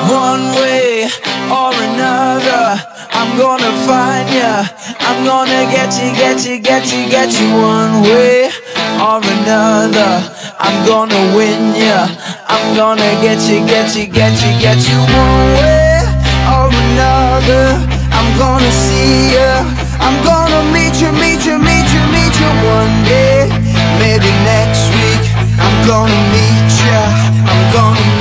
One way or another, I'm gonna find ya. I'm gonna get you, get you, get you, get you. One way or another, I'm gonna win ya. I'm gonna get you, get you, get you, get you. One way or another, I'm gonna see ya. I'm gonna meet you, meet you, meet you, meet you one day. Maybe next week, I'm gonna meet ya. I'm gonna